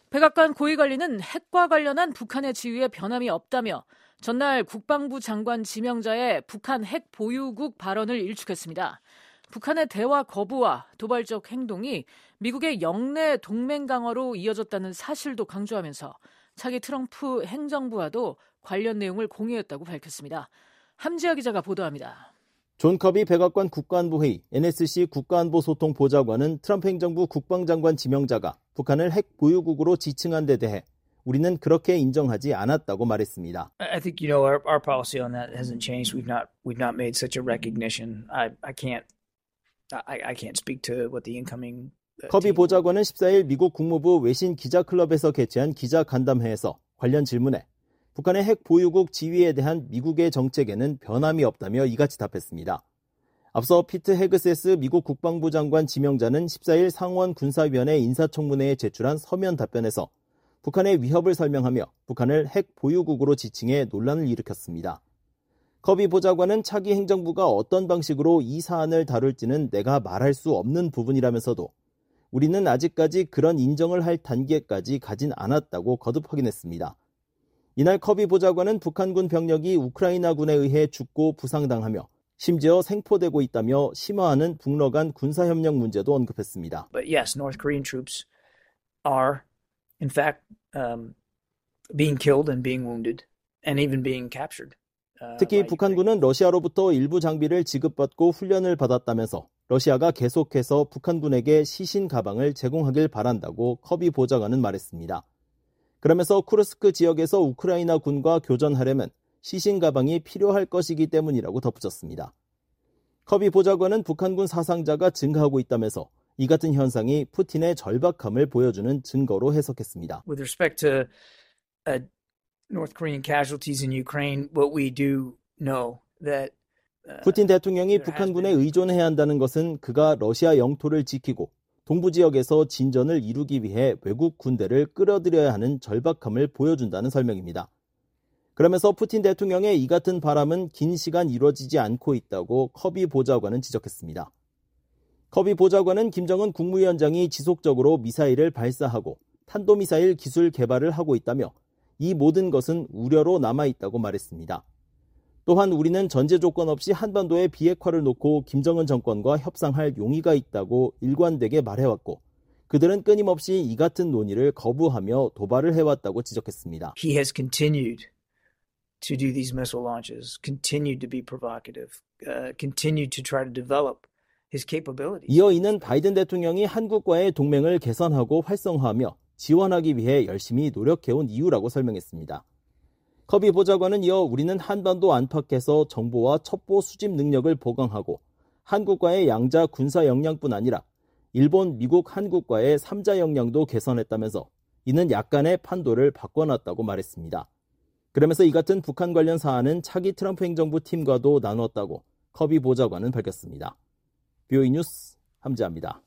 백악관 고위관리는 핵과 관련한 북한의 지위에 변함이 없다며 전날 국방부 장관 지명자의 북한 핵 보유국 발언을 일축했습니다. 북한의 대화 거부와 도발적 행동이 미국의 영내 동맹 강화로 이어졌다는 사실도 강조하면서 차기 트럼프 행정부와도 관련 내용을 공유했다고 밝혔습니다. 함지아 기자가 보도합니다. 존 커비 백악관 국가안보회의 NSC 국가안보소통보좌관은 트럼프 행정부 국방장관 지명자가 북한을 핵 보유국으로 지칭한 데 대해 우리는 그렇게 인정하지 않았다고 말했습니다. I think our policy on that hasn't changed. We've not made such a recognition. I can't speak to what the incoming 커비 보좌관은 14일 미국 국무부 외신 기자클럽에서 개최한 기자간담회에서 관련 질문에 북한의 핵 보유국 지위에 대한 미국의 정책에는 변함이 없다며 이같이 답했습니다. 앞서 피트 헤그세스 미국 국방부 장관 지명자는 14일 상원 군사위원회 인사청문회에 제출한 서면 답변에서 북한의 위협을 설명하며 북한을 핵 보유국으로 지칭해 논란을 일으켰습니다. 커비 보좌관은 차기 행정부가 어떤 방식으로 이 사안을 다룰지는 내가 말할 수 없는 부분이라면서도 우리는 아직까지 그런 인정을 할 단계까지 가진 않았다고 거듭 확인했습니다. 이날 커비 보좌관은 북한군 병력이 우크라이나군에 의해 죽고 부상당하며 심지어 생포되고 있다며 심화하는 북러 간 군사협력 문제도 언급했습니다. But yes, North Korean troops are in fact being killed and being wounded and even being captured. 특히 북한군은 러시아로부터 일부 장비를 지급받고 훈련을 받았다면서 러시아가 계속해서 북한군에게 시신 가방을 제공하길 바란다고 커비 보좌관은 말했습니다. 그러면서 쿠르스크 지역에서 우크라이나 군과 교전하려면 시신 가방이 필요할 것이기 때문이라고 덧붙였습니다. 커비 보좌관은 북한군 사상자가 증가하고 있다면서 이 같은 현상이 푸틴의 절박함을 보여주는 증거로 해석했습니다. With respect to North Korean casualties in Ukraine, what we do know that 푸틴 대통령이 북한군에 의존해야 한다는 것은 그가 러시아 영토를 지키고 동부 지역에서 진전을 이루기 위해 외국 군대를 끌어들여야 하는 절박함을 보여준다는 설명입니다. 그러면서 푸틴 대통령의 이 같은 바람은 긴 시간 이루어지지 않고 있다고 커비 보좌관은 지적했습니다. 커비 보좌관은 김정은 국무위원장이 지속적으로 미사일을 발사하고 탄도미사일 기술 개발을 하고 있다며 이 모든 것은 우려로 남아있다고 말했습니다. 또한 우리는 전제 조건 없이 한반도의 비핵화를 놓고 김정은 정권과 협상할 용의가 있다고 일관되게 말해왔고 그들은 끊임없이 이 같은 논의를 거부하며 도발을 해왔다고 지적했습니다. He has continued to do these missile launches, continued to be provocative, continued to try to develop his capabilities. 이어 이는 바이든 대통령이 한국과의 동맹을 개선하고 활성화하며 지원하기 위해 열심히 노력해온 이유라고 설명했습니다. 커비 보좌관은 이어 우리는 한반도 안팎에서 정보와 첩보 수집 능력을 보강하고 한국과의 양자 군사 역량뿐 아니라 일본, 미국, 한국과의 3자 역량도 개선했다면서 이는 약간의 판도를 바꿔놨다고 말했습니다. 그러면서 이 같은 북한 관련 사안은 차기 트럼프 행정부 팀과도 나눴다고 커비 보좌관은 밝혔습니다. BOE 뉴스 함지아입니다.